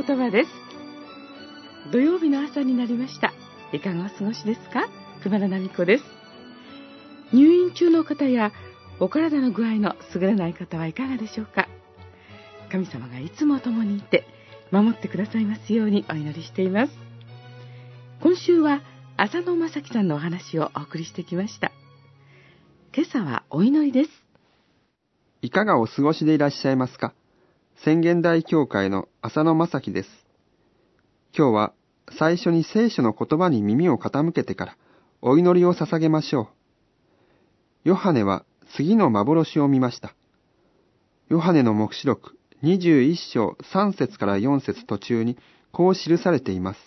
言葉です。土曜日の朝になりました。いかがお過ごしですか？熊田奈美子です。入院中の方やお体の具合の優れない方はいかがでしょうか？神様がいつも共にいて守ってくださいますようにお祈りしています。今週は浅野正樹さんのお話をお送りしてきました。今朝はお祈りです。 いかがお過ごしでいらっしゃいますか？宣言台教会の浅野正樹です。今日は最初に聖書の言葉に耳を傾けてからお祈りを捧げましょう。ヨハネは次の幻を見ました。ヨハネの黙示録21章3節から4節途中にこう記されています。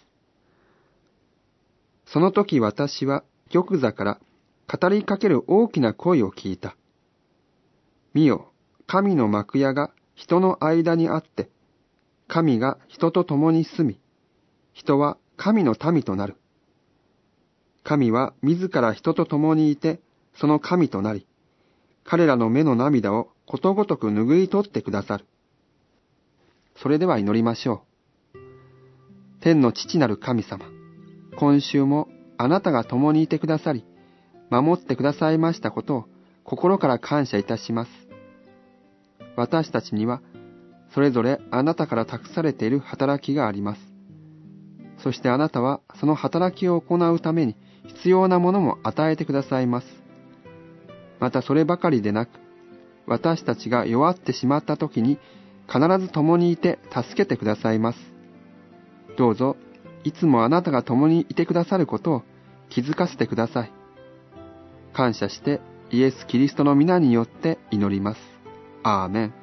その時私は玉座から語りかける大きな声を聞いた。見よ、神の幕屋が人の間にあって、神が人と共に住み、人は神の民となる。神は自ら人と共にいて、その神となり、彼らの目の涙をことごとく拭い取ってくださる。それでは祈りましょう。天の父なる神様、今週もあなたが共にいてくださり、守ってくださいましたことを心から感謝いたします。私たちにはそれぞれあなたから託されている働きがあります。そしてあなたはその働きを行うために必要なものも与えてくださいます。またそればかりでなく、私たちが弱ってしまった時に必ず共にいて助けてくださいます。どうぞいつもあなたが共にいてくださることを気づかせてください。感謝してイエス・キリストの皆によって祈ります。アーメン。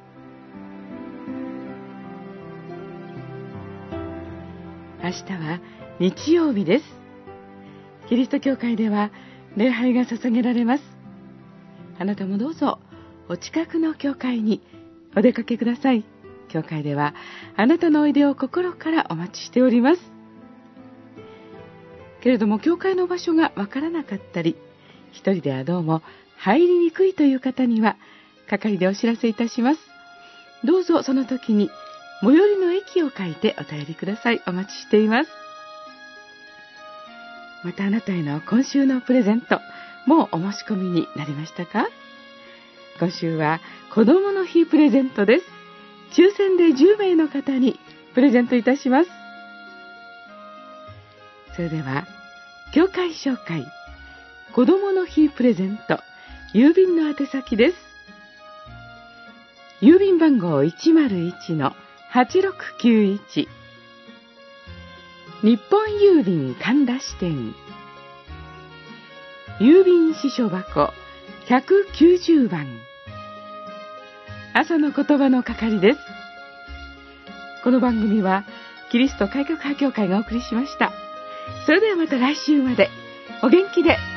明日は日曜日です。キリスト教会では礼拝が捧げられます。あなたもどうぞお近くの教会にお出かけください。教会ではあなたのおいでを心からお待ちしております。けれども教会の場所がわからなかったり、一人ではどうも入りにくいという方には係でお知らせいたします。どうぞその時に最寄りの駅を書いてお便りください。お待ちしています。またあなたへの今週のプレゼント、もうお申し込みになりましたか？今週は子どもの日プレゼントです。抽選で10名の方にプレゼントいたします。それでは教会紹介、子どもの日プレゼント、郵便の宛先です。郵便番号 101-8691、 日本郵便神田支店、郵便支所箱190番、朝の言葉の係です。この番組はキリスト改革派教会がお送りしました。それではまた来週までお元気で。